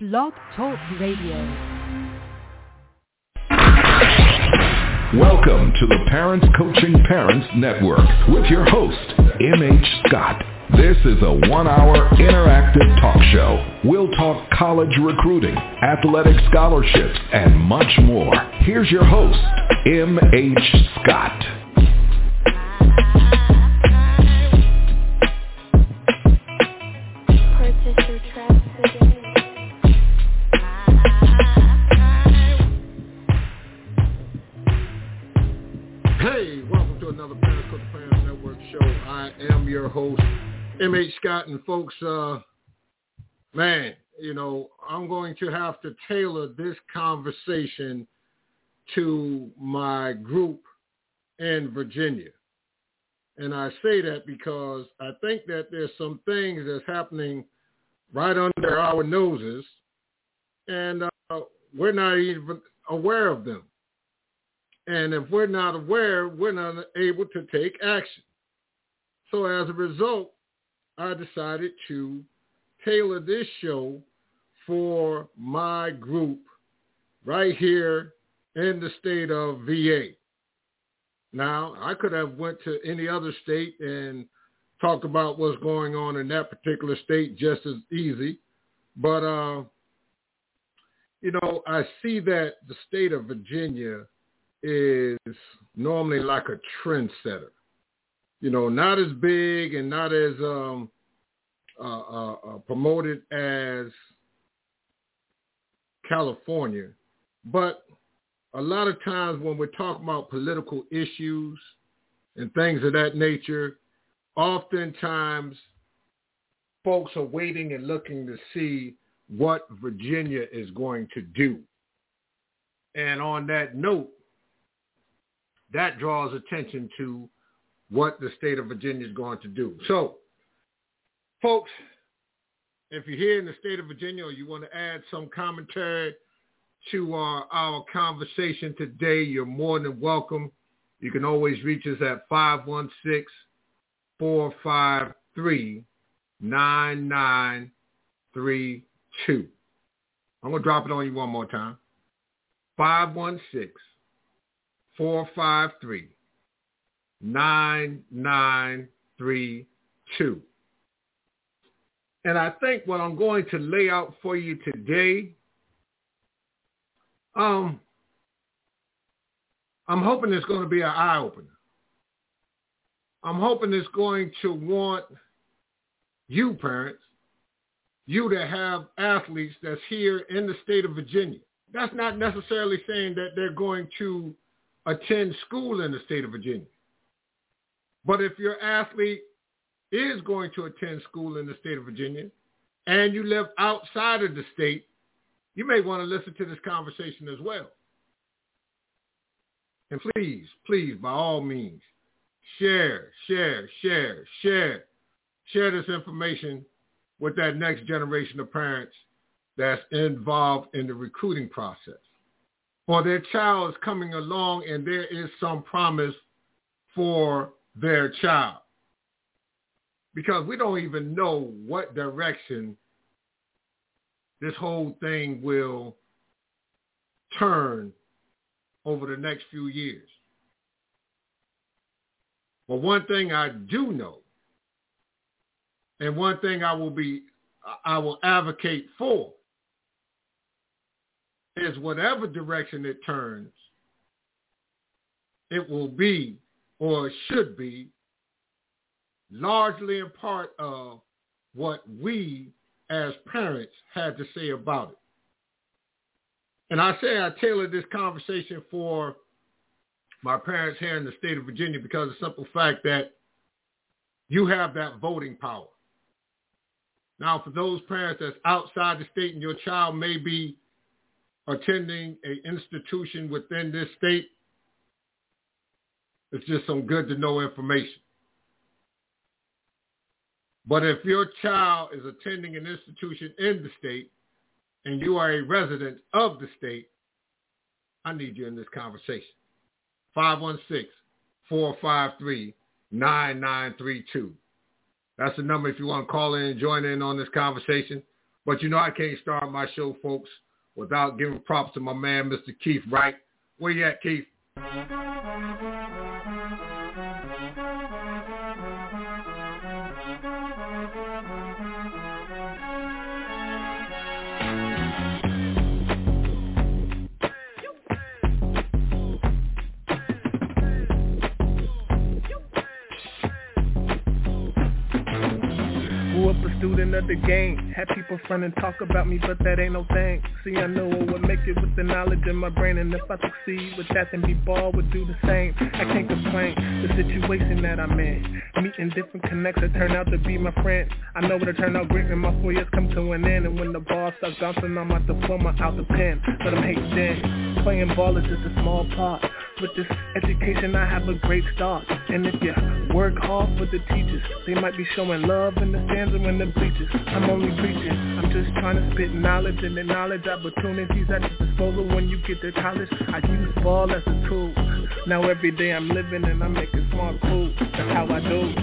Blog Talk Radio. Welcome to the Parents Coaching Parents Network with your host, M.H. Scott. This is a 1-hour interactive talk show. We'll talk college recruiting, athletic scholarships, and much more. Here's your host, M.H. Scott. Your host, M.H. Scott, and folks, I'm going to have to tailor this conversation to my group in Virginia. And I say that because I think that there's some things that's happening right under our noses, and we're not even aware of them. And if we're not aware, we're not able to take action. So as a result, I decided to tailor this show for my group right here in the state of VA. Now, I could have went to any other state and talked about what's going on in that particular state just as easy. But, I see that the state of Virginia is normally like a trendsetter. Not as big and not as promoted as California. But a lot of times when we're talking about political issues and things of that nature, oftentimes folks are waiting and looking to see what Virginia is going to do. And on that note, that draws attention to what the state of Virginia is going to do. So, folks, if you're here in the state of Virginia or you want to add some commentary to our conversation today, you're more than welcome. You can always reach us at 516-453-9932. I'm going to drop it on you one more time. 516-453-9932. And I think what I'm going to lay out for you today, I'm hoping it's going to be an eye-opener. I'm hoping it's going to want you parents, you that have athletes that's here in the state of Virginia. That's not necessarily saying that they're going to attend school in the state of Virginia. But if your athlete is going to attend school in the state of Virginia and you live outside of the state, you may want to listen to this conversation as well. And please, by all means, share this information with that next generation of parents that's involved in the recruiting process. Or their child is coming along and there is some promise for their child, because we don't even know what direction this whole thing will turn over the next few years. But one thing I do know, and one thing I will advocate for, is whatever direction it turns, it will be or should be largely a part of what we as parents had to say about it. And I say I tailored this conversation for my parents here in the state of Virginia because of the simple fact that you have that voting power. Now, for those parents that's outside the state and your child may be attending an institution within this state, it's just some good to know information. But if your child is attending an institution in the state and you are a resident of the state, I need you in this conversation. 516-453-9932. That's the number if you want to call in and join in on this conversation. But you know I can't start my show, folks, without giving props to my man, Mr. Keith Wright. Where you at, Keith? Student of the game, had people front and talk about me, but that ain't no thing. See, I know I would make it with the knowledge in my brain, and if I succeed with that, then B-Ball would do the same. I can't complain, the situation that I'm in, meeting different connects that turn out to be my friends. I know it'll turn out great when my 4 years come to an end, and when the ball starts bouncing on my diploma out the pen. But I'm hating then, playing ball is just a small part. With this education, I have a great start. And if you work hard for the teachers, they might be showing love in the stands and in the bleachers. I'm only preaching, I'm just trying to spit knowledge, and the knowledge opportunities at your disposal when you get to college. I use ball as a tool. Now every day I'm living and I'm making smart moves. That's how I do.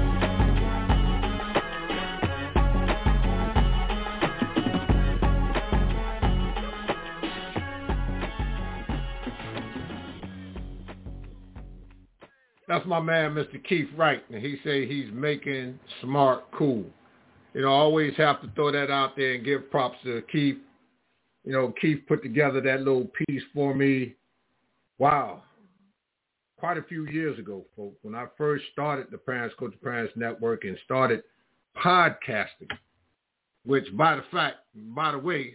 That's my man, Mr. Keith Wright, and he say he's making smart cool. You know, I always have to throw that out there and give props to Keith. You know, Keith put together that little piece for me. Wow. Quite a few years ago, folks, when I first started the Parents Coach Parents Network and started podcasting, which by the way,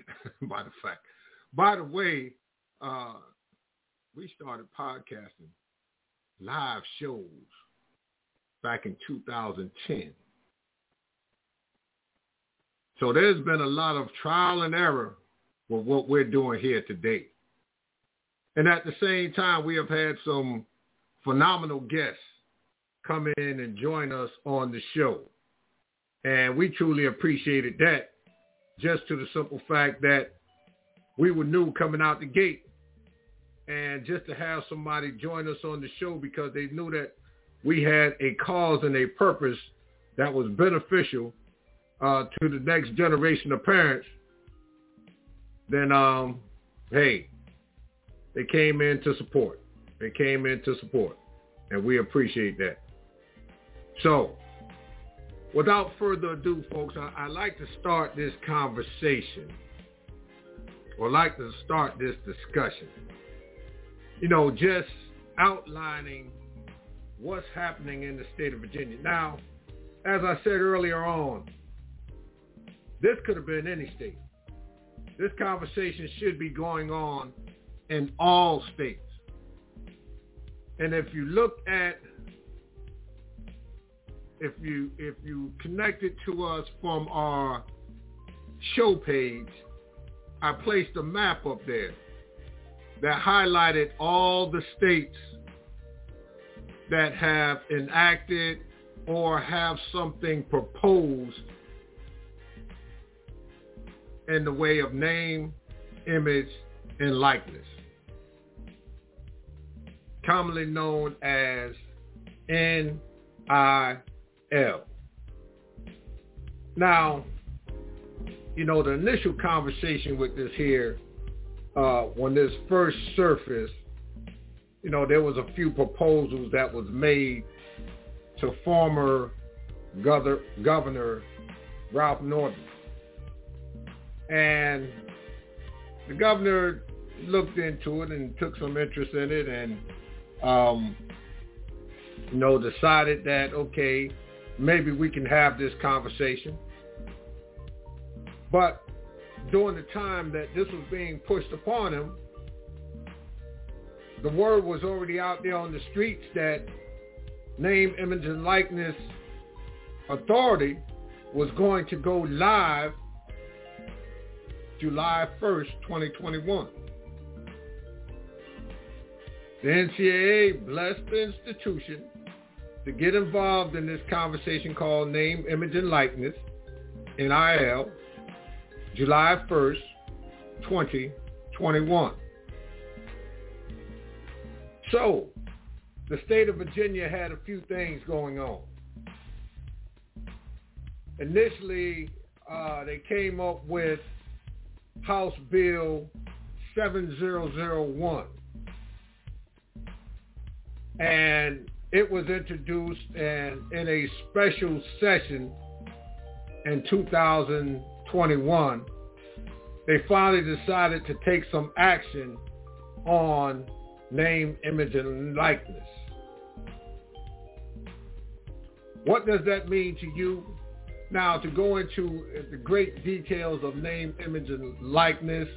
we started podcasting live shows back in 2010. So there's been a lot of trial and error with what we're doing here today. And at the same time, we have had some phenomenal guests come in and join us on the show. And we truly appreciated that, just to the simple fact that we were new coming out the gate. And just to have somebody join us on the show because they knew that we had a cause and a purpose that was beneficial to the next generation of parents, then, hey, they came in to support. And we appreciate that. So, without further ado, folks, I'd like to start this conversation, or like to start this discussion. You know, just outlining what's happening in the state of Virginia. Now, as I said earlier on, this could have been any state. This conversation should be going on in all states. And if you look at, if you connect it to us from our show page, I placed a map up there that highlighted all the states that have enacted or have something proposed in the way of name, image, and likeness, commonly known as NIL. Now, you know, the initial conversation with this here, when this first surfaced, you know, there was a few proposals that was made to former Governor Ralph Northam. And the governor looked into it and took some interest in it and, you know, decided that, okay, maybe we can have this conversation. But during the time that this was being pushed upon him, the word was already out there on the streets that Name, Image, and Likeness Authority was going to go live July 1st, 2021. The NCAA blessed the institution to get involved in this conversation called Name, Image, and Likeness, NIL, July 1st, 2021. So, the state of Virginia had a few things going on. Initially, they came up with House Bill 7001. And it was introduced in a special session in 2021. They finally decided to take some action on name, image, and likeness. What does that mean to you? Now, to go into the great details of name, image, and likeness,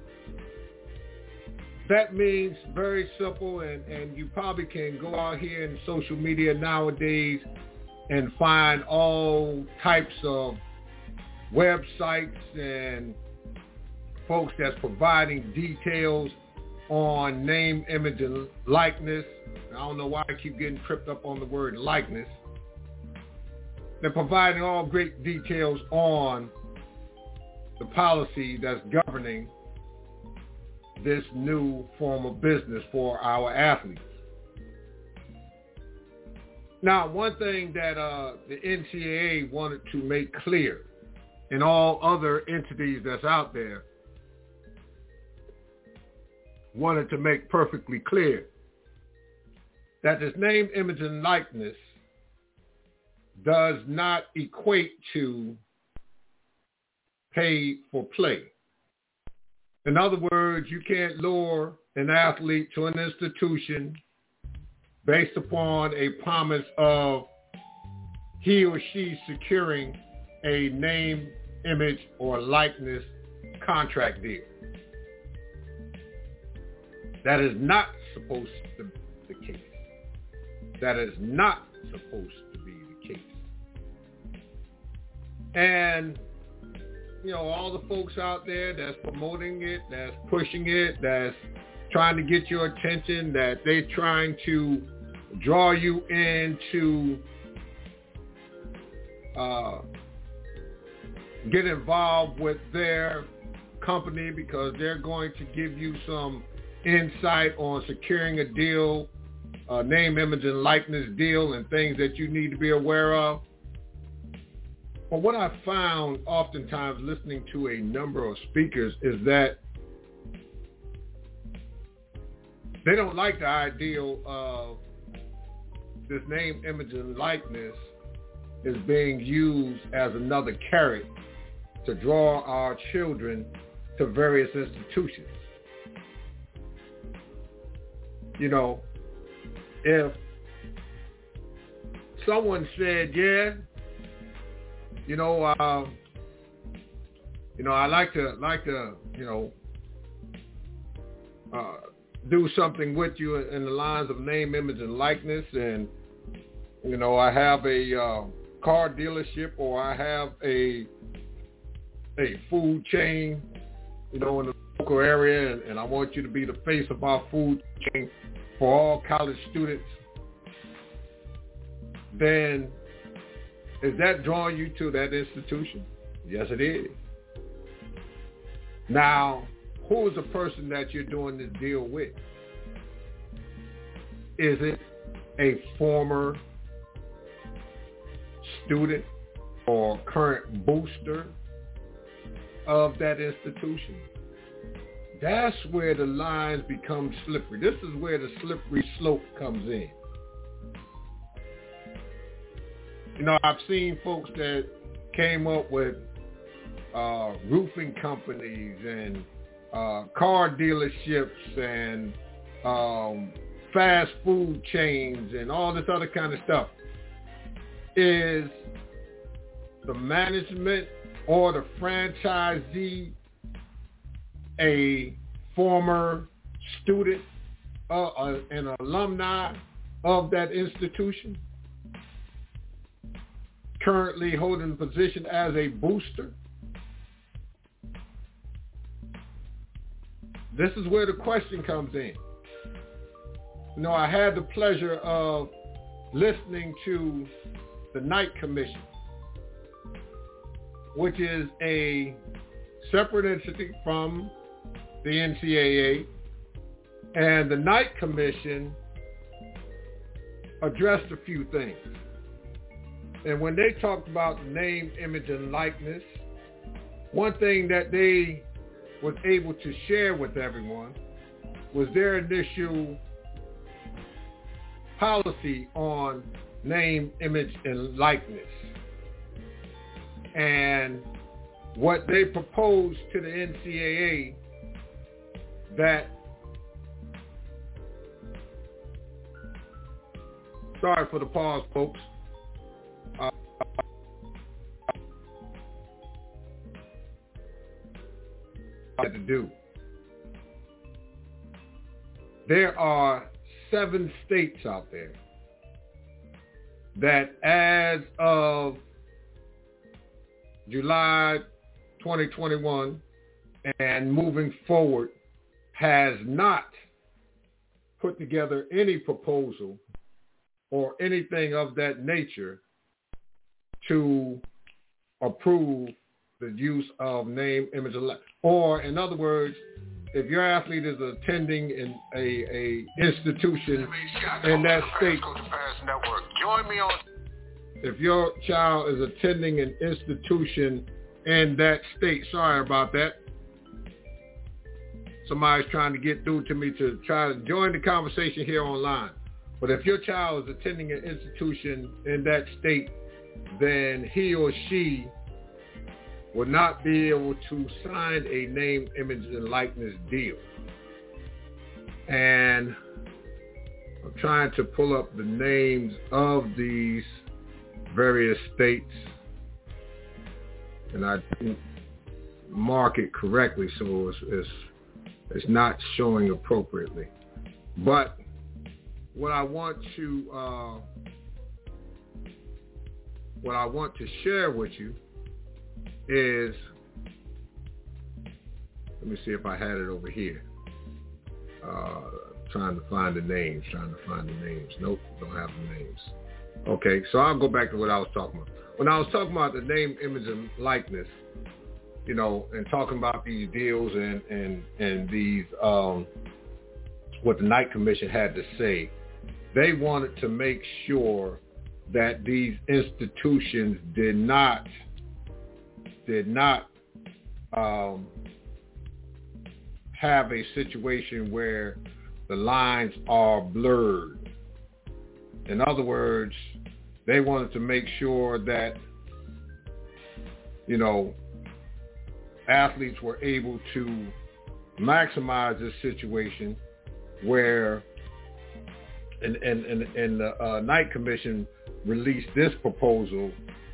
that means very simple, and you probably can go out here in social media nowadays and find all types of websites and folks that's providing details on name, image, and likeness. I don't know why I keep getting tripped up on the word likeness. They're providing all great details on the policy that's governing this new form of business for our athletes. Now, one thing that the NCAA wanted to make clear, and all other entities that's out there wanted to make perfectly clear, that this name, image, and likeness does not equate to pay for play. In other words, you can't lure an athlete to an institution based upon a promise of he or she securing a name, image, or likeness contract deal. That is not supposed to be the case. That is not supposed to be the case. And, you know, all the folks out there that's promoting it, that's pushing it, that's trying to get your attention, that they're trying to draw you into get involved with their company because they're going to give you some insight on securing a deal, name, image, and likeness deal, and things that you need to be aware of. But what I found oftentimes listening to a number of speakers is that they don't like the ideal of this name, image, and likeness is being used as another carrot to draw our children to various institutions. You know, if someone said, yeah, I like to, do something with you in the lines of name, image, and likeness, and I have a car dealership, or I have a food chain, in the local area, and I want you to be the face of our food chain for all college students, then is that drawing you to that institution? Yes, it is. Now, who is the person that you're doing this deal with? Is it a former student or current booster of that institution? That's where the lines become slippery. This is where the slippery slope comes in. I've seen folks that came up with roofing companies and car dealerships and fast food chains and all this other kind of stuff. Is the management or the franchisee a former student, an alumni of that institution, currently holding the position as a booster? This is where the question comes in. I had the pleasure of listening to the Knight Commission, which is a separate entity from the NCAA, and the Knight Commission addressed a few things. And when they talked about name, image, and likeness, one thing that they was able to share with everyone was their initial policy on name, image, and likeness. And what they proposed to the NCAA that, sorry for the pause, folks. To do. There are 7 states out there that as of July 2021 and moving forward has not put together any proposal or anything of that nature to approve the use of name, image, and likeness. Or, in other words, if your athlete is attending in a institution in that state, if your child is attending an institution in that state, sorry about that. Somebody's trying to get through to me to try to join the conversation here online. But if your child is attending an institution in that state, then he or she will not be able to sign a name, image, and likeness deal. And I'm trying to pull up the names of these various states, and I didn't mark it correctly, so it's not showing appropriately. But what I want to share with you is, let me see if I had it over here. Trying to find the names. Nope, don't have the names. Okay, so I'll go back to what I was talking about. When I was talking about the name, image, and likeness, you know, and talking about these deals and these, what the Knight Commission had to say, they wanted to make sure that these institutions did not have a situation where the lines are blurred. In other words, they wanted to make sure that, you know, athletes were able to maximize this situation where, and the Knight Commission released this proposal,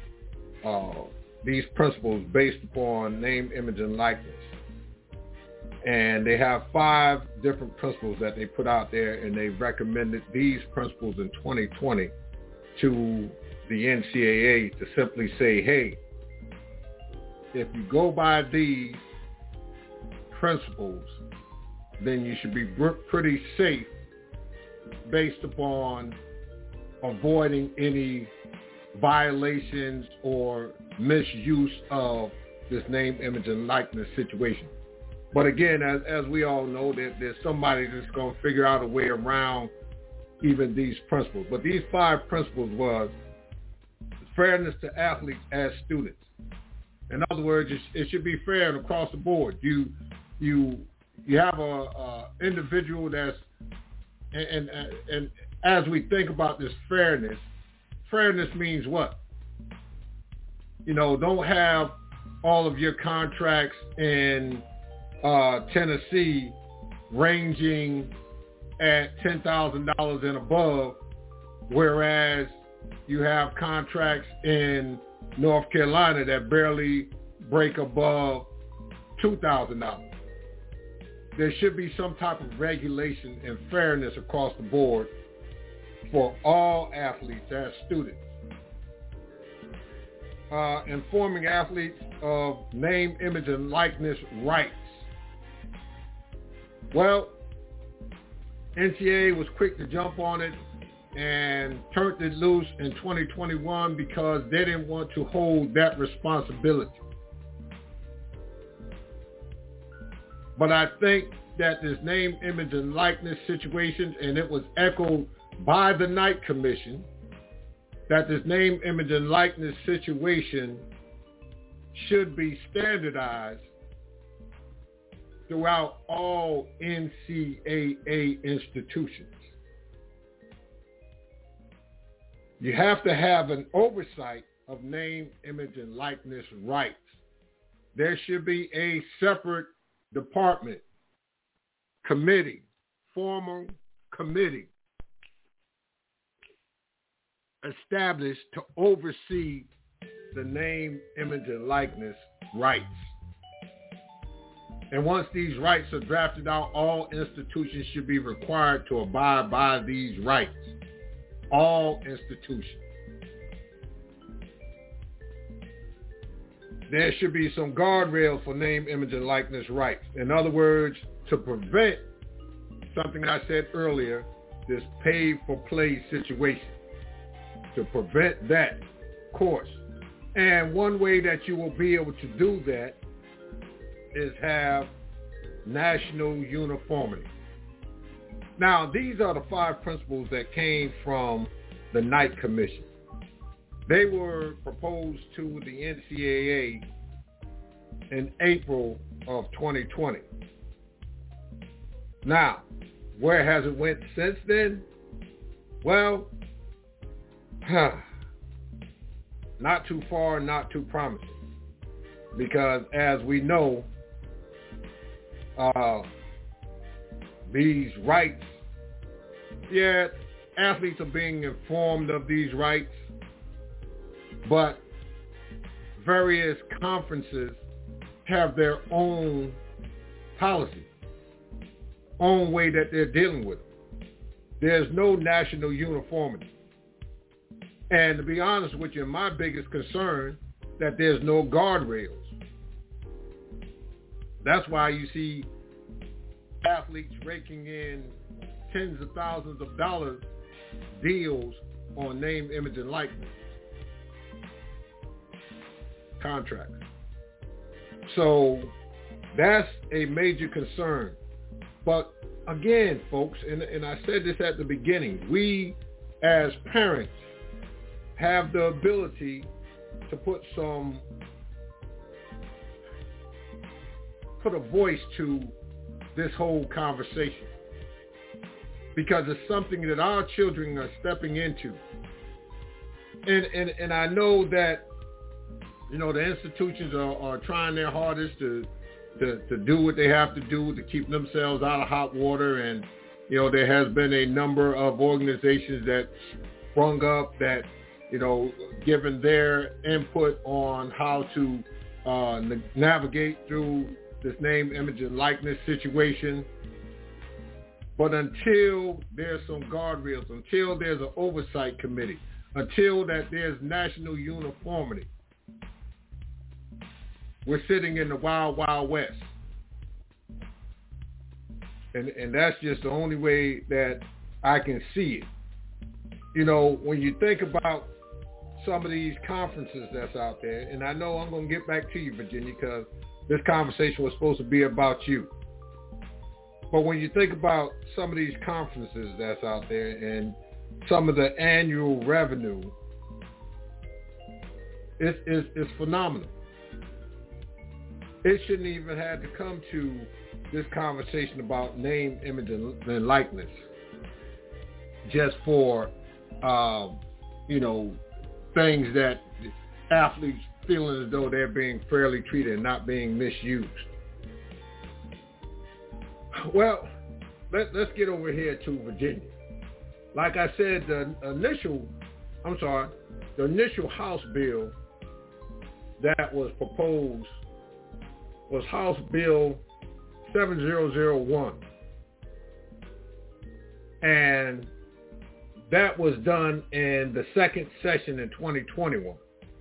these principles based upon name, image, and likeness. And they have 5 different principles that they put out there, and they recommended these principles in 2020 to the NCAA to simply say, hey, if you go by these principles, then you should be pretty safe based upon avoiding any violations or misuse of this name, image, and likeness situation. But again, as we all know, there's somebody that's going to figure out a way around even these principles. But these 5 principles was fairness to athletes as students. In other words, it should be fair and across the board. You have a individual that's, and as we think about this fairness means what? You know, don't have all of your contracts in Tennessee ranging at $10,000 and above, whereas you have contracts in North Carolina that barely break above $2,000. There should be some type of regulation and fairness across the board for all athletes as students. Informing athletes of name, image, and likeness rights. Well, NCAA was quick to jump on it and turned it loose in 2021 because they didn't want to hold that responsibility. But I think that this name, image, and likeness situation, and it was echoed by the Knight Commission, that this name, image, and likeness situation should be standardized throughout all NCAA institutions. You have to have an oversight of name, image, and likeness rights. There should be a separate department, committee, formal committee established to oversee the name, image, and likeness rights. And once these rights are drafted out, all institutions should be required to abide by these rights. All institutions. There should be some guardrails for name, image, and likeness rights. In other words, to prevent something I said earlier, this pay-for-play situation. To prevent that, of course. And one way that you will be able to do that is have national uniformity. Now, these are the 5 principles that came from the Knight Commission. They were proposed to the NCAA in April of 2020. Now, where has it went since then? Well, not too far, not too promising. Because as we know, these rights, athletes are being informed of these rights, but various conferences have their own policy, own way that they're dealing with it. There's no national uniformity. And to be honest with you, my biggest concern that there's no guardrails. That's why you see athletes raking in tens of thousands of dollars deals on name, image, and likeness contracts. So that's a major concern. But again, folks, and I said this at the beginning, we as parents have the ability to put a voice to this whole conversation, because it's something that our children are stepping into. And I know that, you know, the institutions are trying their hardest to do what they have to do to keep themselves out of hot water. And, you know, there has been a number of organizations that sprung up that, you know, given their input on how to navigate through this name, image, and likeness situation. But until there's some guardrails, until there's an oversight committee, until that there's national uniformity, we're sitting in the wild, wild west. And that's just the only way that I can see it. You know, when you think about some of these conferences that's out there, and I know I'm going to get back to you, Virginia, because this conversation was supposed to be about you. But when you think about some of these conferences that's out there and some of the annual revenue, it's phenomenal. It shouldn't even have to come to this conversation about name, image, and likeness just for, you know, things that athletes feeling as though they're being fairly treated and not being misused. Well, let's get over here to Virginia. Like I said, the initial House bill that was proposed was House Bill 7001. And that was done in the second session in 2021.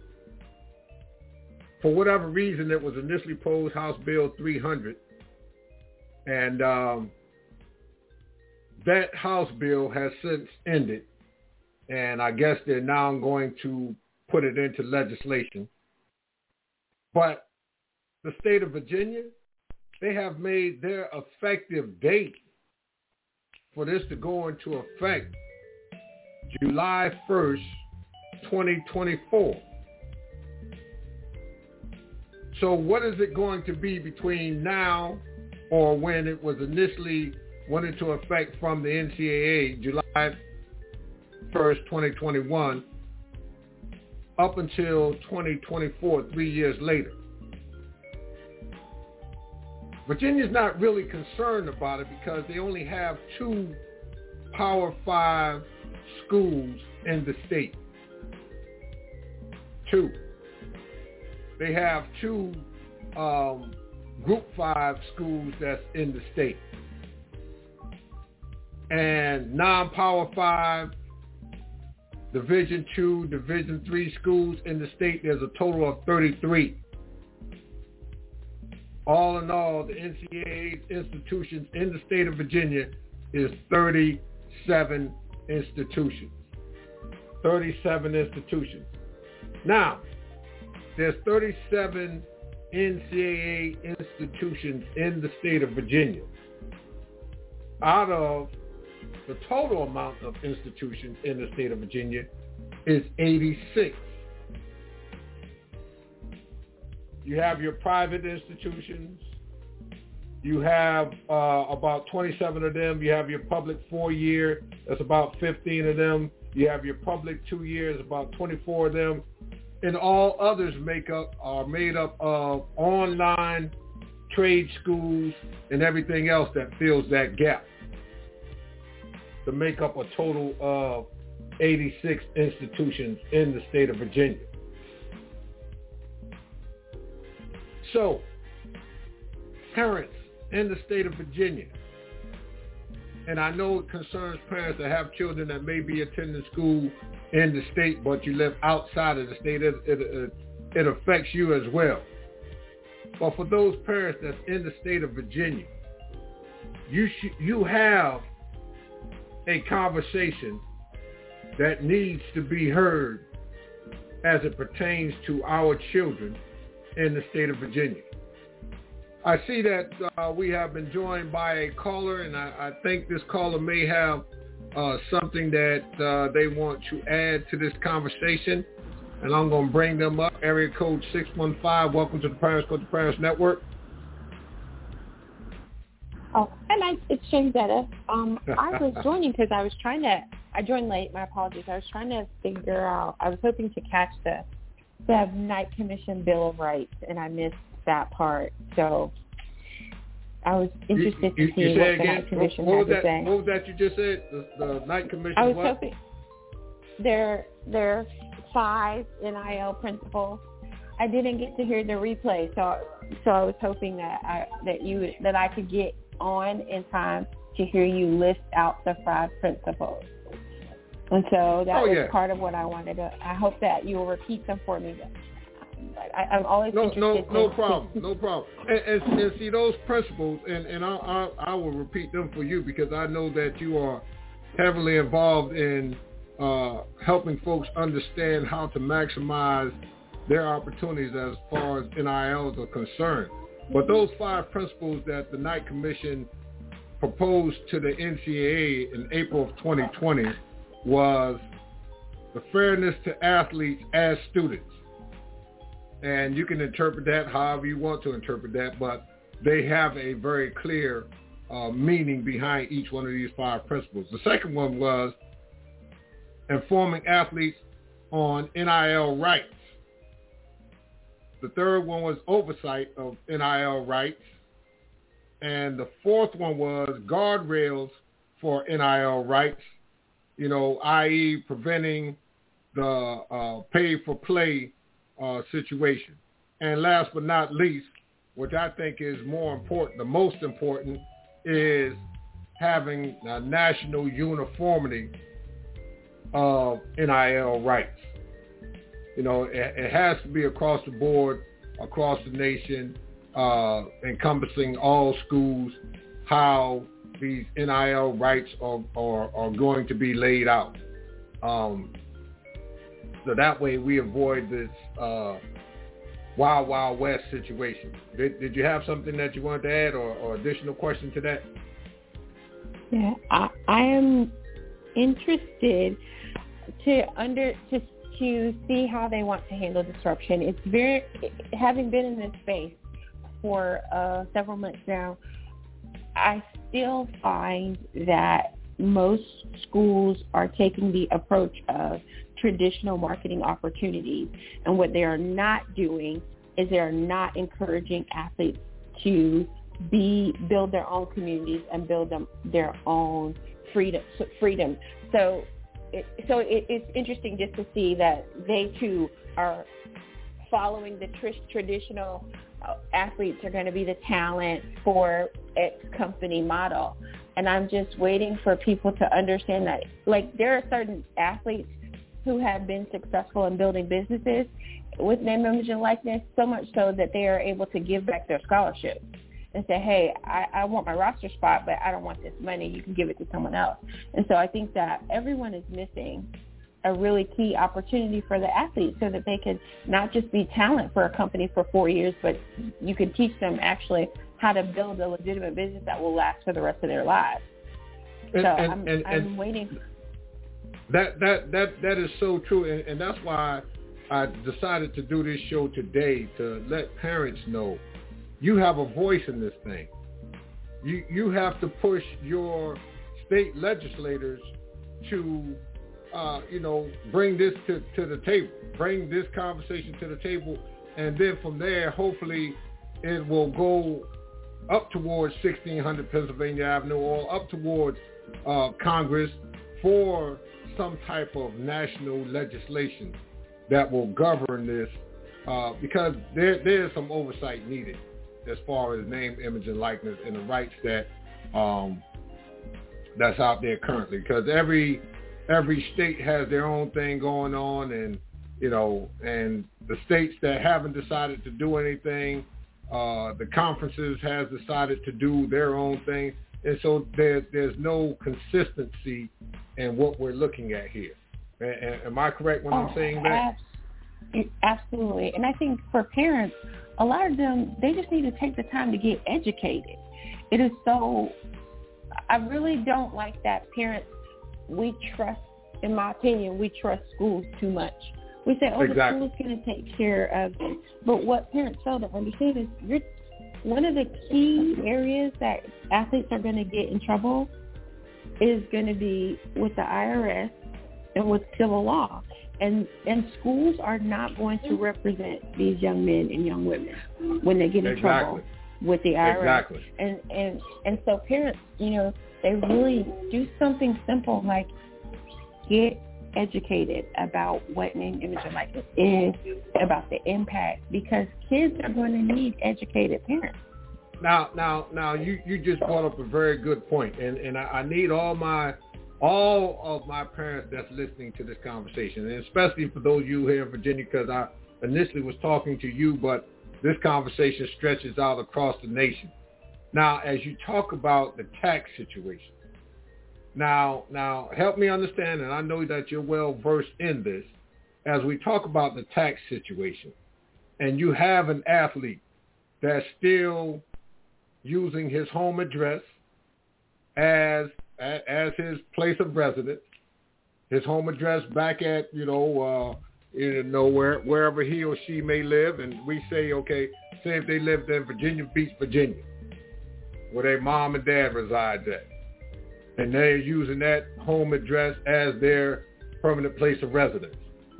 For whatever reason, it was initially proposed House Bill 300. And that House bill has since ended. And I guess they're now going to put it into legislation. But the state of Virginia, they have made their effective date for this to go into effect July 1st, 2024. So what is it going to be between now or when it was initially went into effect from the NCAA, July 1st, 2021, up until 2024, 3 years later? Virginia's not really concerned about it because they only have 2 Power 5 schools in the state. 2. They have 2 Group 5 schools that's in the state. And non-Power 5, Division 2, Division 3 schools in the state, there's a total of 33. All in all, the NCAA institutions in the state of Virginia is 37 institutions. 37 institutions. Now, there's 37 NCAA institutions in the state of Virginia. Out of the total amount of institutions in the state of Virginia is 86. You have your private institutions. You have about 27 of them. You have your public 4-year. That's about 15 of them. You have your public 2 years, about 24 of them. And all others are made up of online trade schools and everything else that fills that gap to make up a total of 86 institutions in the state of Virginia. So, parents in the state of Virginia, and I know it concerns parents that have children that may be attending school in the state, but you live outside of the state, it affects you as well. But for those parents that's in the state of Virginia, you have a conversation that needs to be heard as it pertains to our children in the state of Virginia. I see that we have been joined by a caller, and I think this caller may have something that they want to add to this conversation, and I'm going to bring them up. Area code 615. Welcome to the Parents Go to Parents Network. Oh, and it's Shanzetta. I was joining because I joined late. My apologies. I was trying to figure out, I was hoping to catch the Night Commission Bill of Rights, and I missed that part. So I was interested to see what the Night Commission had to say. What was that you just said? The Night Commission, I was hoping there are 5 NIL principals. I didn't get to hear the replay, so I was hoping that I could get on in time to hear you list out the 5 principles. And so that was part of what I wanted to. I hope that you will repeat them for me. I'm always interested. No problem. And see those principles, and I will repeat them for you because I know that you are heavily involved in helping folks understand how to maximize their opportunities as far as NILs are concerned. But those 5 principles that the Knight Commission proposed to the NCAA in April of 2020 was the fairness to athletes as students. And you can interpret that however you want to interpret that, but they have a very clear meaning behind each one of these 5 principles. The second one was informing athletes on NIL rights. The third one was oversight of NIL rights. And the fourth one was guardrails for NIL rights, i.e. preventing the pay-for-play situation. And last but not least, which I think is more important, the most important, is having a national uniformity of NIL rights. It has to be across the board, across the nation, encompassing all schools, how these NIL rights are going to be laid out. So that way we avoid this Wild Wild West situation. Did you have something that you wanted to add or additional question to that? Yeah, I am interested to to see how they want to handle disruption. Having been in this space for several months now, I still find that most schools are taking the approach of traditional marketing opportunities, and what they are not doing is they are not encouraging athletes to build their own communities and build their own freedom. So it's interesting just to see that they too are following the traditional athletes are going to be the talent for X company model. And I'm just waiting for people to understand that, like, there are certain athletes who have been successful in building businesses with name, image, and likeness, so much so that they are able to give back their scholarships and say, hey, I want my roster spot, but I don't want this money. You can give it to someone else. And so I think that everyone is missing a really key opportunity for the athletes so that they can not just be talent for a company for 4 years, but you can teach them actually how to build a legitimate business that will last for the rest of their lives. I'm waiting. That is so true, and that's why I decided to do this show today, to let parents know you have a voice in this thing. You have to push your state legislators to bring this to the table, bring this conversation to the table, and then from there, hopefully, it will go up towards 1600 Pennsylvania Avenue or up towards Congress for some type of national legislation that will govern this, because there is some oversight needed as far as name, image, and likeness and the rights that that's out there currently. Because every state has their own thing going on, and and the states that haven't decided to do anything, the conferences has decided to do their own thing, and so there's no consistency in what we're looking at here. Am I correct when I'm saying that? Absolutely. And I think for parents, a lot of them, they just need to take the time to get educated. It is so, I really don't like that parents, in my opinion, we trust schools too much. We say, the school's going to take care of it. But what parents fail to understand is one of the key areas that athletes are going to get in trouble is going to be with the IRS and with civil law. And schools are not going to represent these young men and young women when they get in trouble with the IRS. Exactly. And so parents, they really do something simple like get educated about what name, image, and likeness is, about the impact, because kids are going to need educated parents. Now, you just brought up a very good point, and I need all of my parents that's listening to this conversation, and especially for those of you here in Virginia, because I initially was talking to you, but this conversation stretches out across the nation. Now, as you talk about the tax situation, now help me understand, and I know that you're well versed in this, as we talk about the tax situation, and you have an athlete that's still using his home address as his place of residence, his home address back at, wherever he or she may live. And we say, okay, say if they lived in Virginia Beach, Virginia, where their mom and dad resides at, and they're using that home address as their permanent place of residence.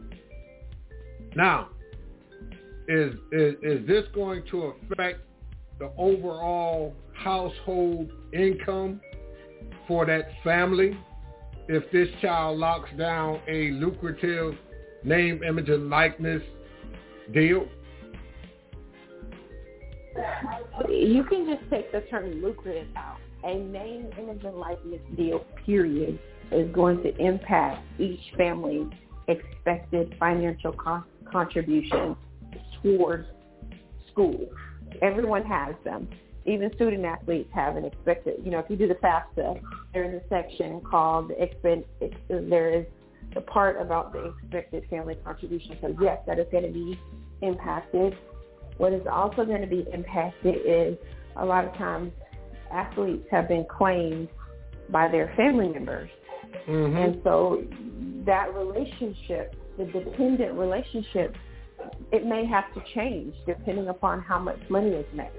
Now, is this going to affect the overall household income for that family if this child locks down a lucrative name, image, and likeness deal? You can just take the term lucrative out. A name, image, and likeness deal, period, is going to impact each family's expected financial contribution towards school. Everyone has them. Even student athletes have an expected, if you do the FAFSA, there's a section called there is the part about the expected family contribution. So yes, that is going to be impacted. What is also going to be impacted is a lot of times athletes have been claimed by their family members. Mm-hmm. And so that relationship the dependent relationship, it may have to change depending upon how much money is made.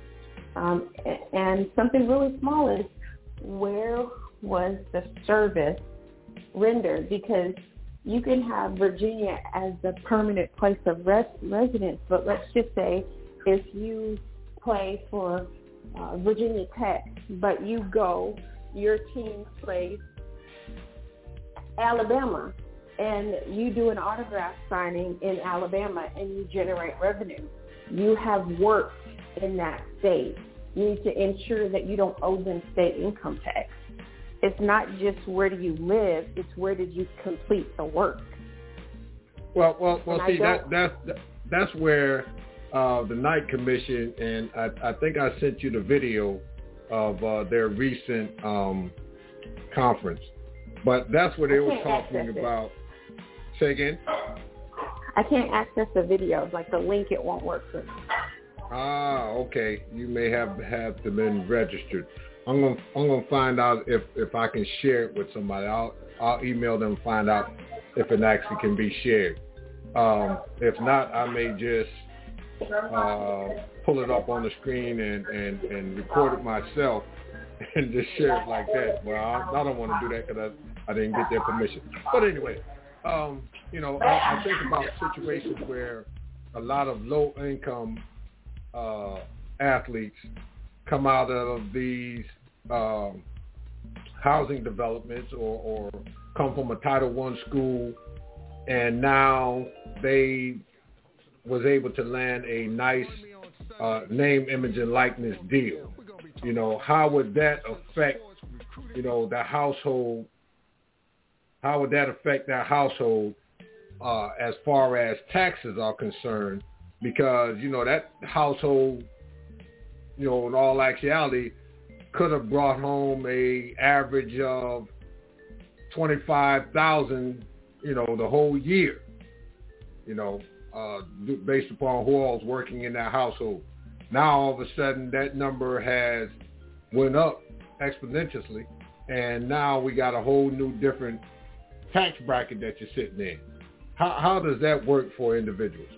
And something really small is, where was the service rendered? Because you can have Virginia as the permanent place of residence, but let's just say if you play for Virginia Tech, but your team plays Alabama, and you do an autograph signing in Alabama and you generate revenue. You have worked in that state. You need to ensure that you don't owe them state income tax. It's not just where do you live, it's where did you complete the work. Well, see, that's where the Knight Commission, and I think I sent you the video of their recent conference, but that's where they were talking about. Say again? I can't access the video. Like the link, it won't work for me. Ah, okay. You may have to been registered. I'm gonna find out if I can share it with somebody. I'll email them and find out if it actually can be shared. If not, I may just pull it up on the screen and record it myself and just share it like that. Well, I don't want to do that because I didn't get their permission. But anyway, I think about situations where a lot of low-income athletes come out of these housing developments or come from a Title I school, and now they was able to land a nice name, image, and likeness deal. How would that affect, the household? How would that affect that household as far as taxes are concerned? Because, that household, in all actuality, could have brought home a average of $25,000, the whole year, based upon who all's working in that household. Now, all of a sudden, that number has went up exponentially, and now we got a whole new different tax bracket that you're sitting in. How does that work for individuals?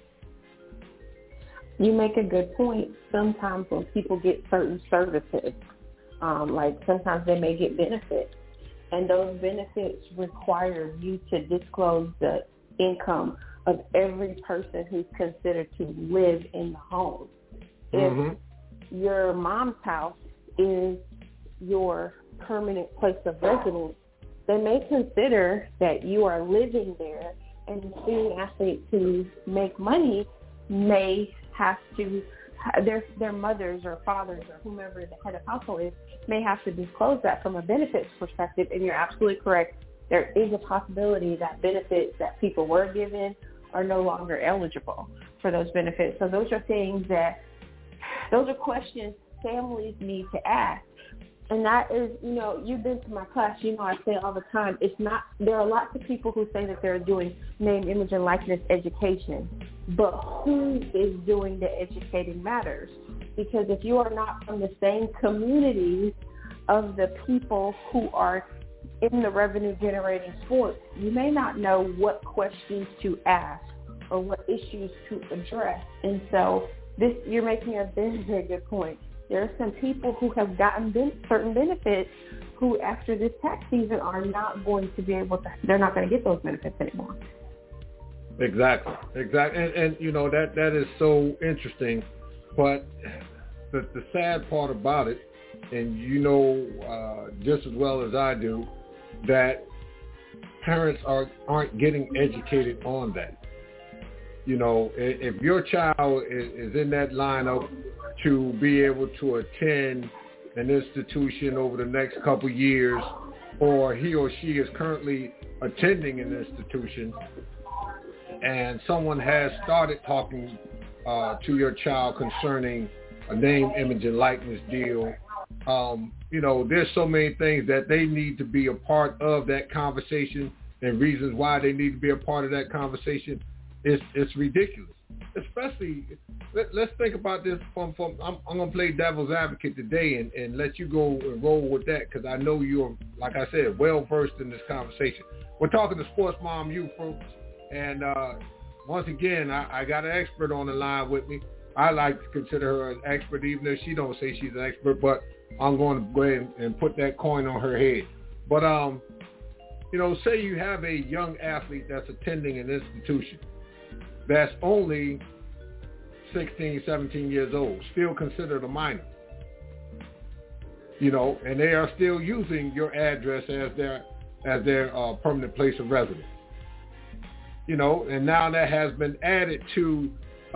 You make a good point. Sometimes when people get certain services, like sometimes they may get benefits, and those benefits require you to disclose the income of every person who's considered to live in the home. Mm-hmm. If your mom's house is your permanent place of residence, they may consider that you are living there, and the student athletes who make money may have to, their mothers or fathers or whomever the head of household is, may have to disclose that from a benefits perspective. And you're absolutely correct. There is a possibility that benefits that people were given are no longer eligible for those benefits. So those are questions families need to ask. And that is, you've been to my class, I say all the time, there are lots of people who say that they're doing name, image, and likeness education, but who is doing the educating matters. Because if you are not from the same communities of the people who are in the revenue-generating sports, you may not know what questions to ask or what issues to address. And so you're making a very, very good point. There are some people who have gotten certain benefits who, after this tax season, are not going to be able to, they're not going to get those benefits anymore. Exactly. And that is so interesting. But the sad part about it, and just as well as I do, that parents aren't getting educated on that. If your child is in that lineup to be able to attend an institution over the next couple years, or he or she is currently attending an institution, and someone has started talking to your child concerning a name, image, and likeness deal, there's so many things that they need to be a part of that conversation, and reasons why they need to be a part of that conversation. It's ridiculous. Especially, let's think about this from I'm going to play devil's advocate today and let you go and roll with that, because I know you're, like I said, well-versed in this conversation. We're talking to Sports Mom U, folks. And once again, I got an expert on the line with me. I like to consider her an expert, even if she don't say she's an expert, but I'm going to go ahead and put that coin on her head. But, say you have a young athlete that's attending an institution that's only 16, 17 years old, still considered a minor, and they are still using your address as their permanent place of residence, and now that has been added to,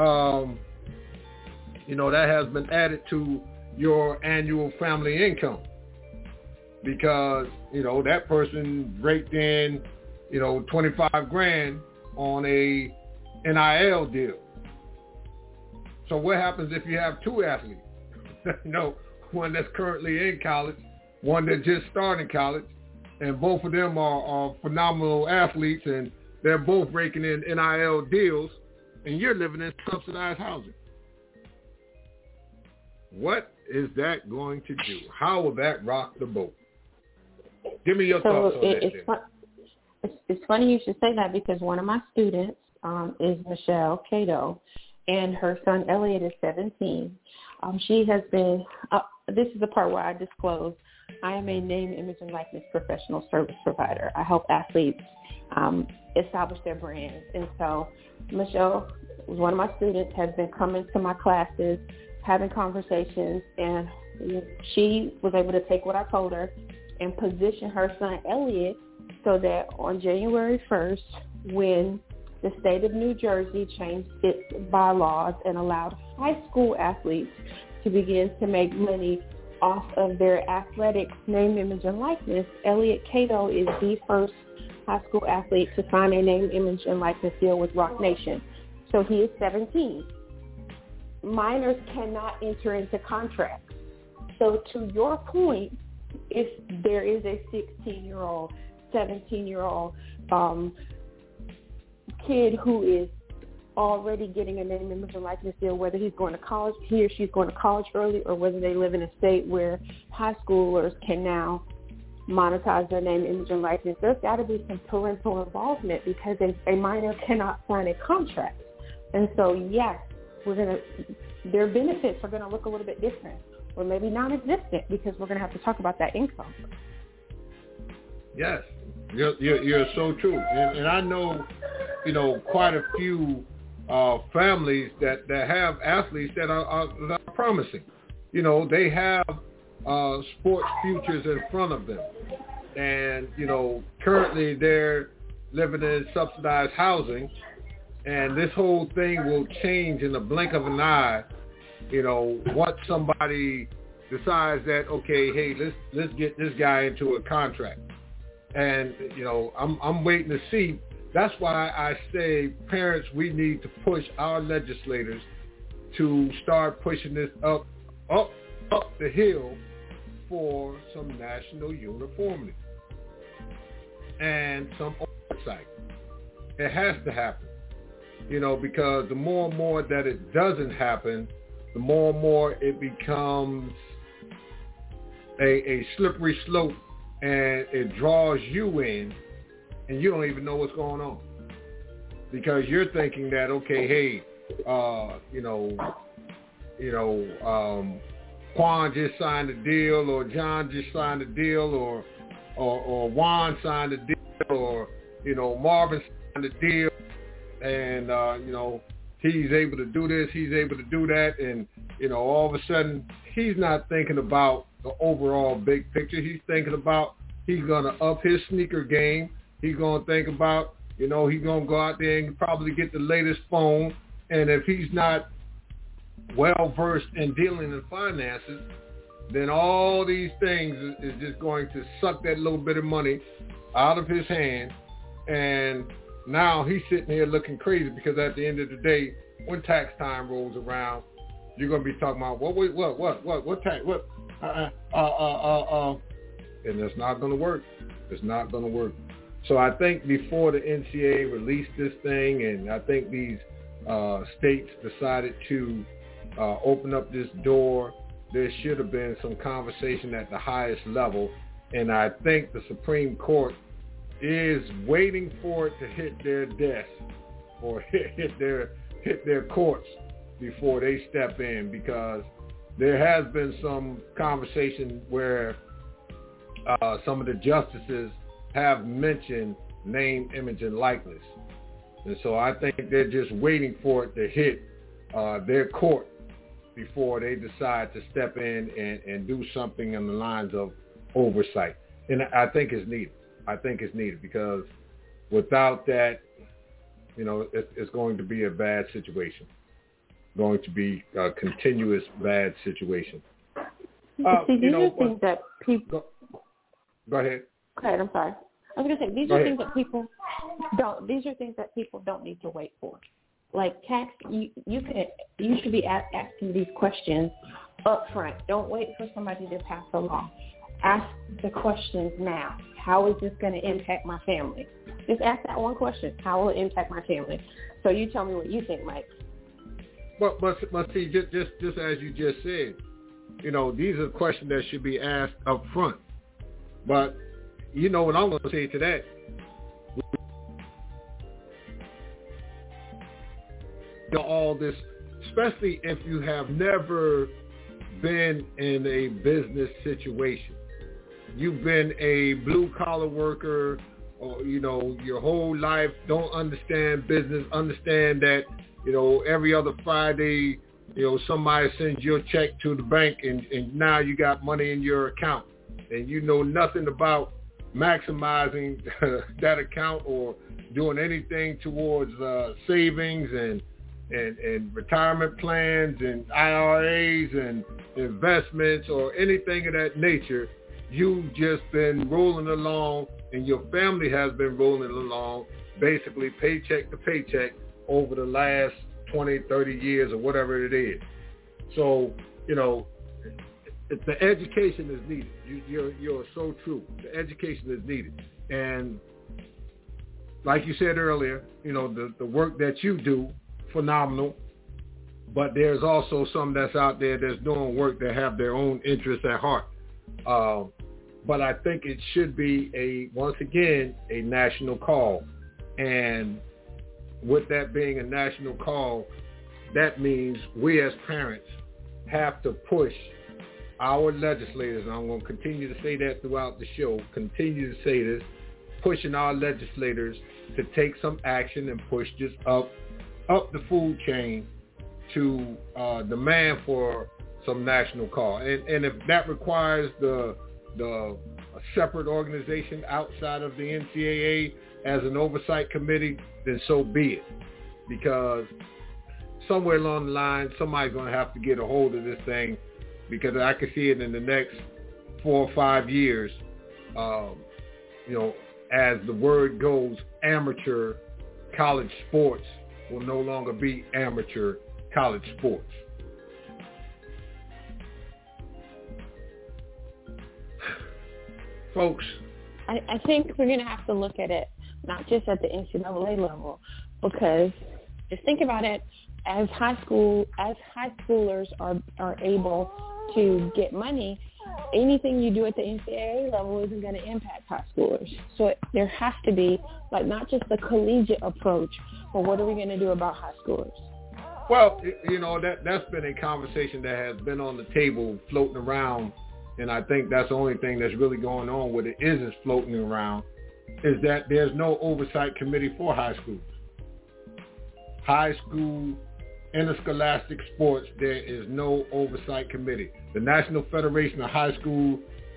your annual family income, because, that person raked in, $25,000 on a NIL deal. So what happens if you have two athletes? One that's currently in college, one that just started college, and both of them are phenomenal athletes, and they're both raking in NIL deals, and you're living in subsidized housing. What is that going to do? How will that rock the boat? Give me your thoughts on that. It's funny you should say that, because one of my students is Michelle Cato, and her son Elliot is 17. She has been, this is the part where I disclose, I am a name, image, and likeness professional service provider. I help athletes establish their brands. And so Michelle, one of my students, has been coming to my classes, having conversations, and she was able to take what I told her and position her son Elliot so that on January 1st, when the state of New Jersey changed its bylaws and allowed high school athletes to begin to make money off of their athletic name, image, and likeness, Elliot Cato is the first high school athlete to sign a name, image, and likeness deal with Rock Nation. So he is 17. Minors cannot enter into contracts. So to your point, if there is a 16-year-old, 17-year-old kid who is already getting a name, image, and likeness deal, whether he's going to college, he or she's going to college early, or whether they live in a state where high schoolers can now monetize their name, image, and likeness, there's got to be some parental involvement, because a minor cannot sign a contract. And so, yes, their benefits are going to look a little bit different, or maybe non-existent, because we're going to have to talk about that income. Yes, you're so true. And I know, quite a few families that have athletes that are promising. They have sports futures in front of them. And, currently they're living in subsidized housing, and this whole thing will change in the blink of an eye, once somebody decides that, okay, hey, let's get this guy into a contract. And, I'm waiting to see. That's why I say, parents, we need to push our legislators to start pushing this up the hill for some national uniformity and some oversight. It has to happen, because the more and more that it doesn't happen, the more and more it becomes a slippery slope, and it draws you in, and you don't even know what's going on, because you're thinking that, okay, hey, Quan just signed a deal, or John just signed a deal, or Juan signed a deal, or Marvin signed a deal, and he's able to do this, he's able to do that, and all of a sudden he's not thinking about the overall big picture. He's thinking about he's going to up his sneaker game. He's going to think about, he's going to go out there and probably get the latest phone. And if he's not well-versed in dealing in finances, then all these things is just going to suck that little bit of money out of his hand. And now he's sitting here looking crazy, because at the end of the day, when tax time rolls around, you're going to be talking about, what tax, what, and it's not going to work. It's not going to work. So I think before the NCAA released this thing, and I think these states decided to open up this door, there should have been some conversation at the highest level. And I think the Supreme Court is waiting for it to hit their desk or hit their courts before they step in, because there has been some conversation where some of the justices have mentioned name, image, and likeness. And so I think they're just waiting for it to hit their court before they decide to step in and do something in the lines of oversight. And I think it's needed. I think it's needed because without that, it's going to be a bad situation. Going to be a continuous bad situation. These are things that people... Go ahead. Go ahead, I'm sorry. I was going to say, these are things that people don't need to wait for. Like tax, you should be asking these questions up front. Don't wait for somebody to pass a law. Ask the questions now. How is this going to impact my family? Just ask that one question. How will it impact my family? So you tell me what you think, Mike. But see, just as you just said, these are questions that should be asked up front. But you know what I'm going to say to that? All this, especially if you have never been in a business situation. You've been a blue-collar worker or, your whole life, don't understand business, understand that, every other Friday, somebody sends your check to the bank and now you got money in your account and you know nothing about maximizing that account or doing anything towards savings and retirement plans and IRAs and investments or anything of that nature. You've just been rolling along and your family has been rolling along basically paycheck to paycheck over the last 20, 30 years or whatever it is. So, the education is needed. You're so true. The education is needed. And like you said earlier, the work that you do, phenomenal. But there's also some that's out there that's doing work that have their own interests at heart. But I think it should be once again, a national call. And with that being a national call, that means we as parents have to push our legislators, and I'm going to continue to say that throughout the show, continue to say this, pushing our legislators to take some action and push this up the food chain to demand for some national call. And if that requires a separate organization outside of the NCAA as an oversight committee, then so be it. Because somewhere along the line, somebody's going to have to get a hold of this thing, because I can see it in the next 4 or 5 years, as the word goes, amateur college sports will no longer be amateur college sports. Folks, I think we're going to have to look at it not just at the NCAA level, because just think about it, as high schoolers are able to get money, anything you do at the NCAA level isn't going to impact high schoolers. So there has to be not just the collegiate approach, but what are we going to do about high schoolers? Well, that's been a conversation that has been on the table floating around, and I think that's the only thing that's really going on with it is floating around, is that there's no oversight committee for high schools. High school interscholastic sports, there is no oversight committee. The National Federation of High School,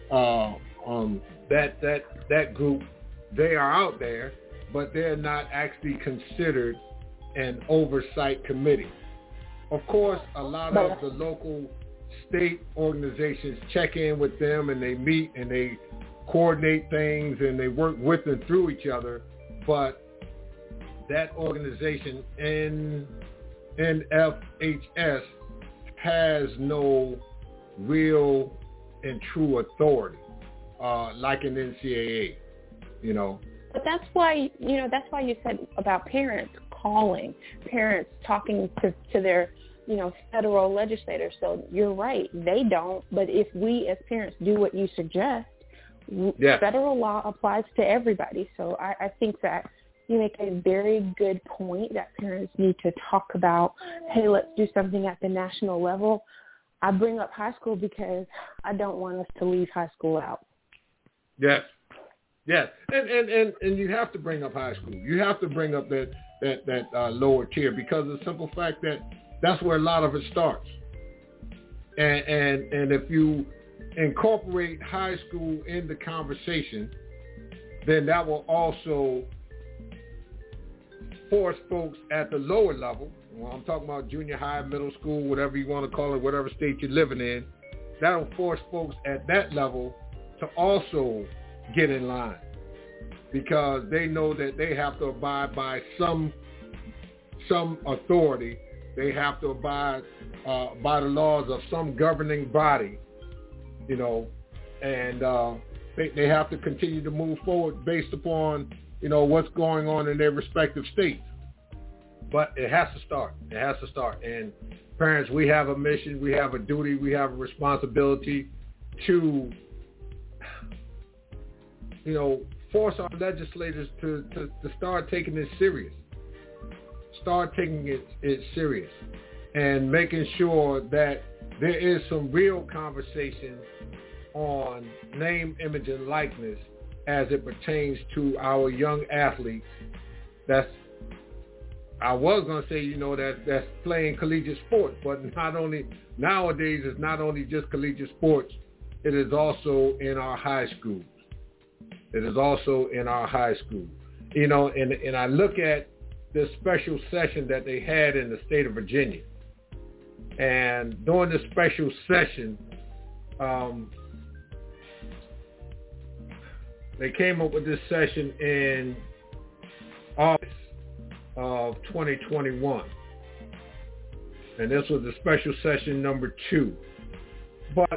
that group, they are out there, but they're not actually considered an oversight committee. Of course, a lot of the local state organizations check in with them and they meet and they coordinate things and they work with and through each other, but that organization, NFHS, has no real and true authority, like an NCAA, But that's why you said about parents calling, parents talking to their, federal legislators. So you're right, they don't. But if we as parents do what you suggest, Federal law applies to everybody. So I think that you make a very good point that parents need to talk about, hey, let's do something at the national level. I bring up high school because I don't want us to leave high school out. Yes. And you have to bring up high school. You have to bring up that lower tier, because of the simple fact that that's where a lot of it starts. And if you incorporate high school in the conversation, then that will also force folks at the lower level, well, I'm talking about junior high, middle school, whatever you want to call it, whatever state you're living in, that'll force folks at that level to also get in line, because they know that they have to abide by some authority. They have to abide by the laws of some governing body, you know, and they have to continue to move forward based upon, you know, what's going on in their respective states. But it has to start. It has to start. And parents, we have a mission, we have a duty, we have a responsibility to, you know, force our legislators to start taking this serious. Start taking it serious and making sure that there is some real conversation on name, image, and likeness as it pertains to our young athletes. I was going to say, you know, that's playing collegiate sports, but nowadays it's not only just collegiate sports, it is also in our high schools. It is also in our high school. You know, and I look at this special session that they had in the state of Virginia. And during this special session, they came up with this session in August of 2021. And this was the special session number 2. But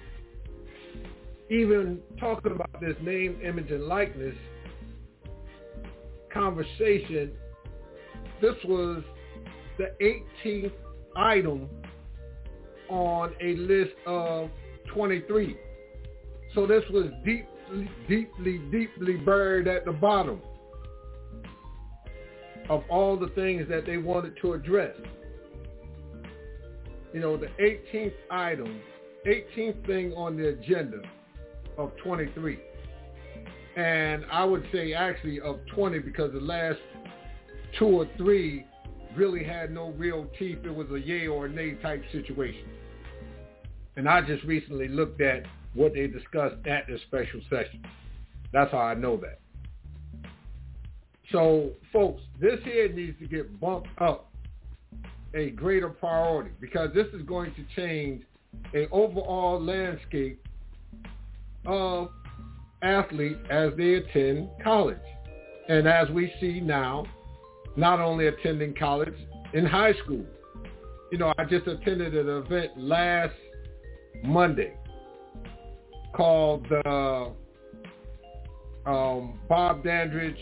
even talking about this name, image, and likeness conversation, this was the 18th item on a list of 23. So this was deeply buried at the bottom of all the things that they wanted to address. You know, the 18th item, 18th thing on the agenda of 23. And I would say actually of 20, because the last 2 or 3 really had no real teeth. It was a yay or a nay type situation. And I just recently looked at what they discussed at this special session. That's how I know that. So, folks, this here needs to get bumped up a greater priority, because this is going to change an overall landscape of athletes as they attend college. And as we see now, not only attending college, in high school. You know, I just attended an event last Monday called the Bob Dandridge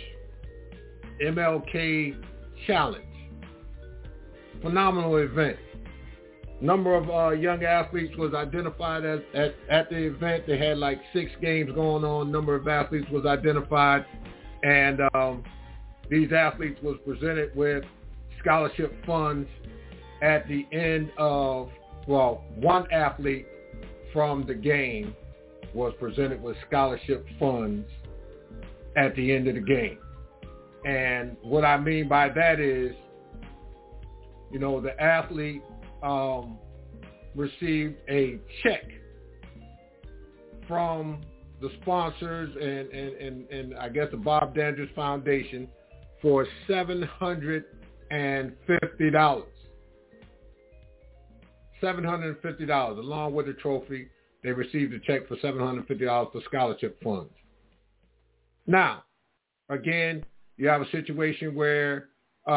MLK Challenge. Phenomenal event. Number of young athletes was identified at the event. They had like 6 games going on. Number of athletes was identified, and these athletes was presented with scholarship funds at the end of, well, one athlete from the game was presented with scholarship funds at the end of the game. And what I mean by that is, you know, the athlete received a check from the sponsors and I guess the Bob Dandridge Foundation for $750. $750, along with the trophy. They received a check for $750 for scholarship funds. Now, again, you have a situation where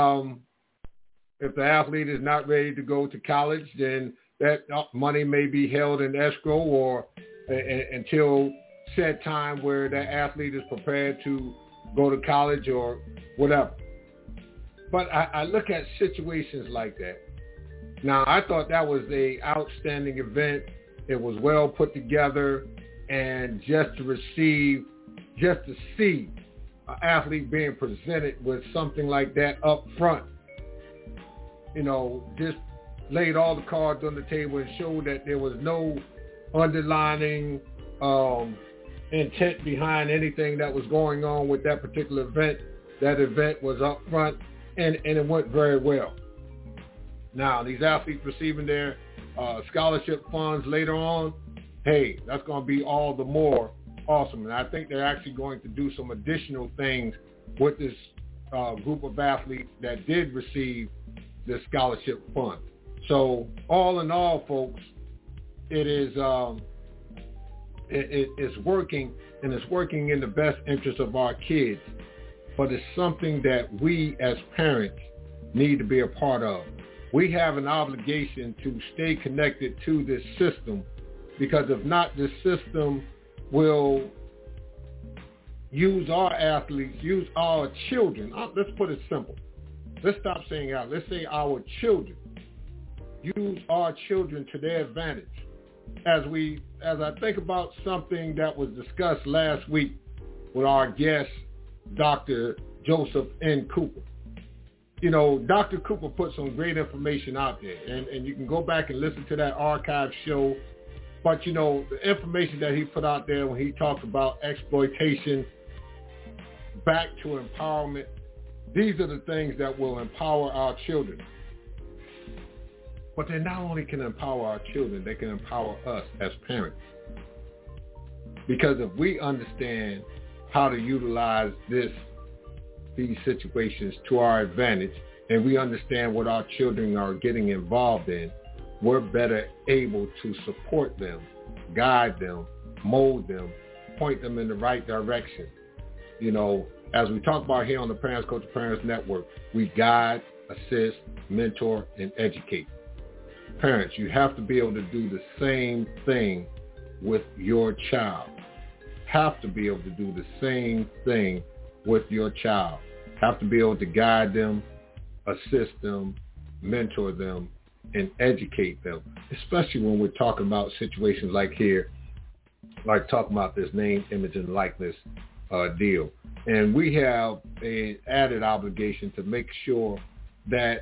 if the athlete is not ready to go to college, then that money may be held in escrow or until said time where that athlete is prepared to go to college or whatever. But I look at situations like that. Now, I thought that was an outstanding event. It was well put together. and just to see an athlete being presented with something like that up front, just laid all the cards on the table and showed that there was no underlining intent behind anything that was going on with that particular event. That event was up front, and it went very well. Now, these athletes receiving their scholarship funds later on, hey, that's going to be all the more awesome. And I think they're actually going to do some additional things with this group of athletes that did receive the scholarship fund. So all in all, folks, it is it's working, and it's working in the best interest of our kids. But it's something that we as parents need to be a part of. We have an obligation to stay connected to this system, because if not, this system will use our athletes, use our children. Let's put it simple. Let's stop saying out. Let's say our children. Use our children to their advantage. As I think about something that was discussed last week with our guest, Dr. Joseph N. Cooper. Dr. Cooper put some great information out there, and you can go back and listen to that archive show. But, the information that he put out there when he talked about exploitation back to empowerment, these are the things that will empower our children. But they not only can empower our children, they can empower us as parents. Because if we understand how to utilize these situations to our advantage, and we understand what our children are getting involved in, we're better able to support them, guide them, mold them, point them in the right direction. As we talk about here on the Parents Coach Parents Network, we guide, assist, mentor, and educate. Parents, you have to be able to do the same thing with your child. Have to be able to do the same thing with your child. Have to be able to guide them, assist them, mentor them, and educate them, especially when we're talking about situations like here, like talking about this name, image, and likeness deal. And we have an added obligation to make sure that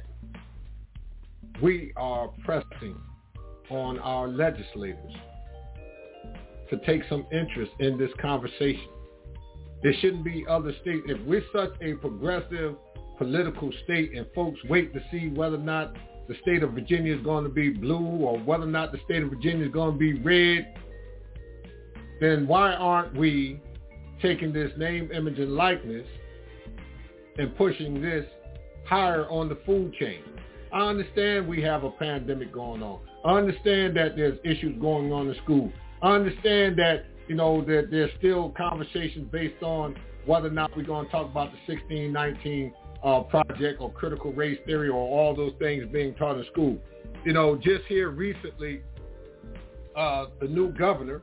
we are pressing on our legislators to take some interest in this conversation. There shouldn't be other states. If we're such a progressive political state and folks wait to see whether or not the state of Virginia is going to be blue or whether or not the state of Virginia is going to be red, then why aren't we taking this name, image, and likeness and pushing this higher on the food chain? I understand we have a pandemic going on. I understand that there's issues going on in school. I understand that, that there's still conversations based on whether or not we're going to talk about the 1619 project or critical race theory or all those things being taught in school. Just here recently, the new governor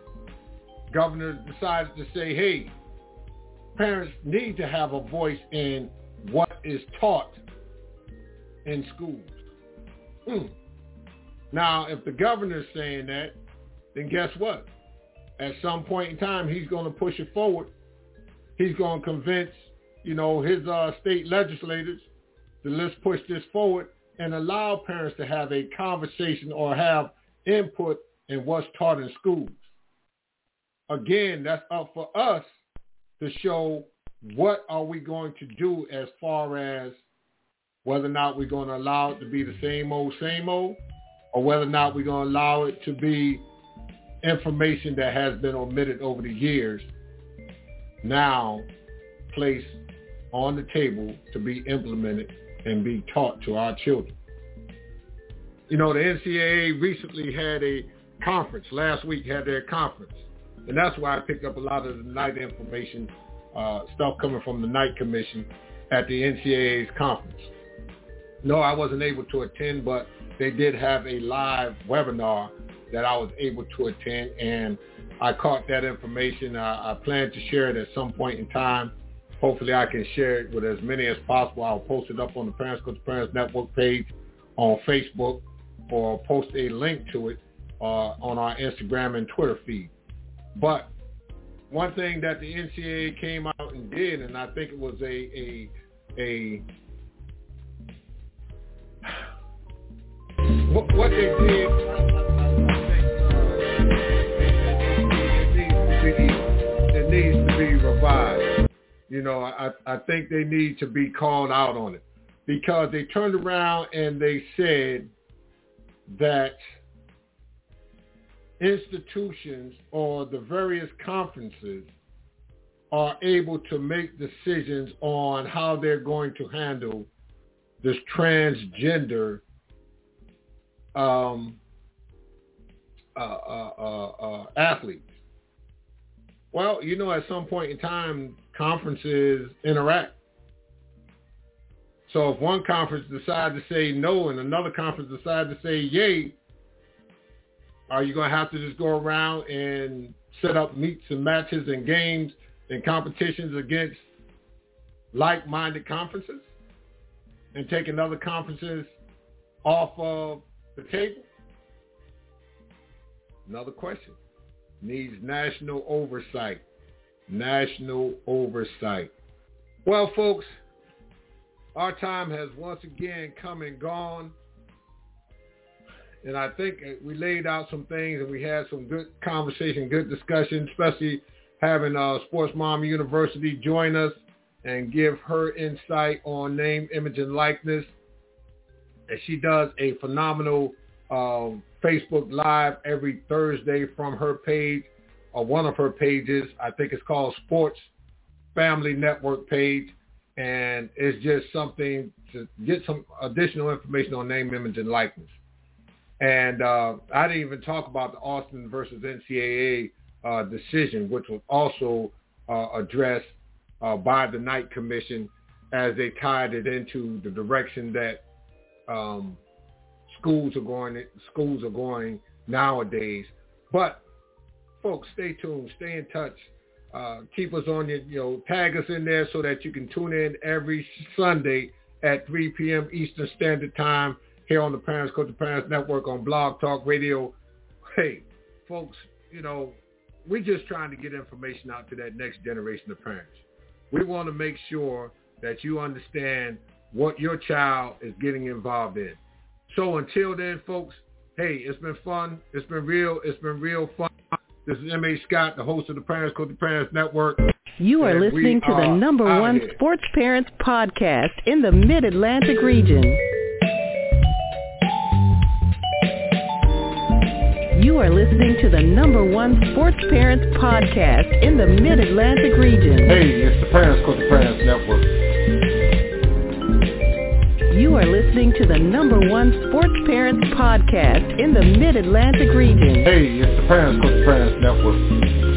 decided to say, hey, parents need to have a voice in what is taught in schools. Now, if the governor's saying that, then guess what? At some point in time, he's going to push it forward. He's going to convince, his state legislators to let's push this forward and allow parents to have a conversation or have input in what's taught in schools. Again, that's up for us to show what are we going to do as far as whether or not we're going to allow it to be the same old, or whether or not we're going to allow it to be information that has been omitted over the years, now placed on the table to be implemented and be taught to our children. The NCAA recently had a conference. Last week had their conference. And that's why I picked up a lot of the night information, stuff coming from the Night Commission at the NCAA's conference. No, I wasn't able to attend, but they did have a live webinar that I was able to attend, and I caught that information. I plan to share it at some point in time. Hopefully I can share it with as many as possible. I'll post it up on the Parents Coach Parents Network page on Facebook, or post a link to it on our Instagram and Twitter feed. But one thing that the NCAA came out and did, and I think it was what they did, it needs to be revised. You know, I think they need to be called out on it, because they turned around and they said that institutions or the various conferences are able to make decisions on how they're going to handle this transgender athletes. Well, you know, at some point in time, conferences interact. So if one conference decides to say no and another conference decides to say yay, are you going to have to just go around and set up meets and matches and games and competitions against like-minded conferences and taking other conferences off of the table? Another question. Needs national oversight. National oversight. Well, folks, our time has once again come and gone. And I think we laid out some things and we had some good conversation, good discussion, especially having Sports Mom University join us and give her insight on name, image, and likeness. And she does a phenomenal Facebook Live every Thursday from her page, or one of her pages. I think it's called Sports Family Network page. And it's just something to get some additional information on name, image, and likeness. And I didn't even talk about the Austin versus NCAA decision, which was also addressed by the Knight Commission as they tied it into the direction that schools are going nowadays. But folks, stay tuned, stay in touch. Keep us on your, tag us in there so that you can tune in every Sunday at 3 p.m. Eastern Standard Time here on the Parents Coach the Parents Network on Blog Talk Radio. Hey, folks, we're just trying to get information out to that next generation of parents. We want to make sure that you understand what your child is getting involved in. So until then, folks, hey, it's been fun. It's been real fun. This is M.H. Scott, the host of the Parents Coach the Parents Network. You are listening to the number one sports parents podcast in the Mid-Atlantic region. You are listening to the number one sports parents podcast in the Mid-Atlantic region. Hey, it's the Parents Coach the Parents Network. You are listening to the number one sports parents podcast in the Mid-Atlantic region. Hey, it's the Parents Coach the Parents Network.